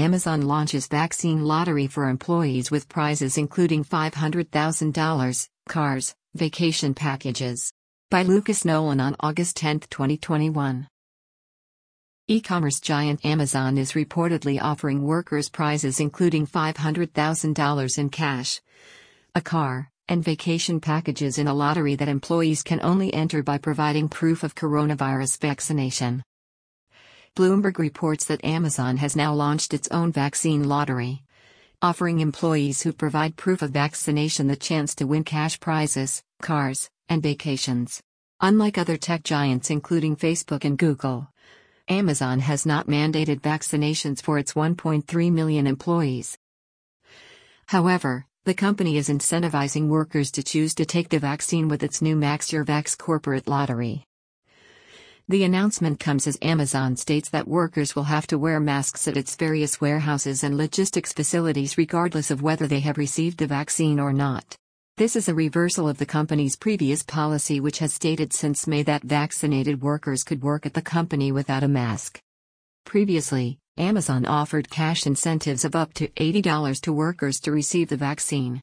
Amazon launches vaccine lottery for employees with prizes including $500,000, cars, vacation packages. By Lucas Nolan on August 10, 2021. E-commerce giant Amazon is reportedly offering workers prizes including $500,000 in cash, a car, and vacation packages in a lottery that employees can only enter by providing proof of coronavirus vaccination. Bloomberg reports that Amazon has now launched its own vaccine lottery, offering employees who provide proof of vaccination the chance to win cash prizes, cars, and vacations. Unlike other tech giants including Facebook and Google, Amazon has not mandated vaccinations for its 1.3 million employees. However, the company is incentivizing workers to choose to take the vaccine with its new Max Your Vax corporate lottery. The announcement comes as Amazon states that workers will have to wear masks at its various warehouses and logistics facilities regardless of whether they have received the vaccine or not. This is a reversal of the company's previous policy, which has stated since May that vaccinated workers could work at the company without a mask. Previously, Amazon offered cash incentives of up to $80 to workers to receive the vaccine.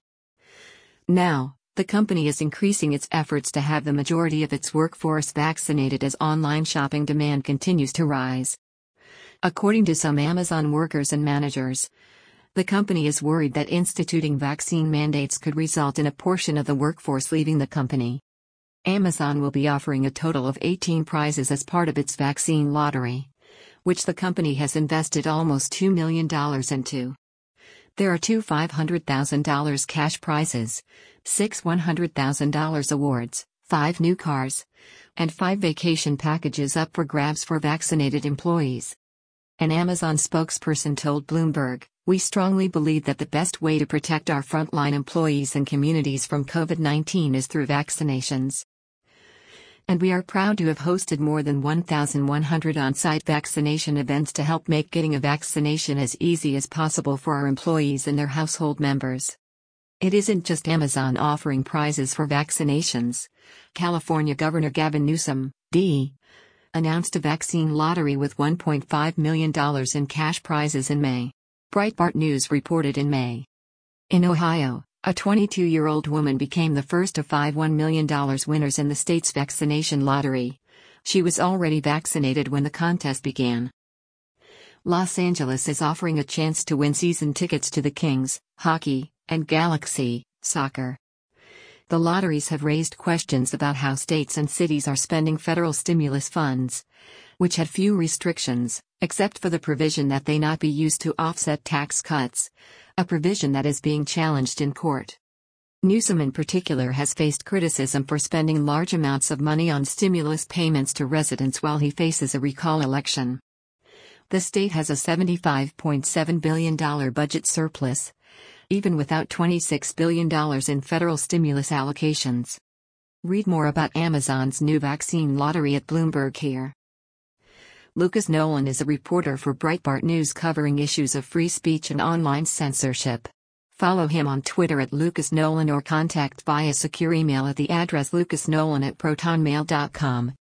Now, the company is increasing its efforts to have the majority of its workforce vaccinated as online shopping demand continues to rise. According to some Amazon workers and managers, the company is worried that instituting vaccine mandates could result in a portion of the workforce leaving the company. Amazon will be offering a total of 18 prizes as part of its vaccine lottery, which the company has invested almost $2 million into. There are 2 $500,000 cash prizes, 6 $100,000 awards, 5 new cars, and 5 vacation packages up for grabs for vaccinated employees. An Amazon spokesperson told Bloomberg, "We strongly believe that the best way to protect our frontline employees and communities from COVID-19 is through vaccinations. And we are proud to have hosted more than 1,100 on-site vaccination events to help make getting a vaccination as easy as possible for our employees and their household members." It isn't just Amazon offering prizes for vaccinations. California Governor Gavin Newsom, D., announced a vaccine lottery with $1.5 million in cash prizes in May. Breitbart News reported in May. In Ohio, a 22-year-old woman became the first of 5 $1 million winners in the state's vaccination lottery. She was already vaccinated when the contest began. Los Angeles is offering a chance to win season tickets to the Kings, hockey, and Galaxy, soccer. The lotteries have raised questions about how states and cities are spending federal stimulus funds, which had few restrictions, except for the provision that they not be used to offset tax cuts, a provision that is being challenged in court. Newsom in particular has faced criticism for spending large amounts of money on stimulus payments to residents while he faces a recall election. The state has a $75.7 billion budget surplus, even without $26 billion in federal stimulus allocations. Read more about Amazon's new vaccine lottery at Bloomberg here. Lucas Nolan is a reporter for Breitbart News covering issues of free speech and online censorship. Follow him on Twitter at Lucas Nolan or contact via secure email at the address lucasnolan@protonmail.com.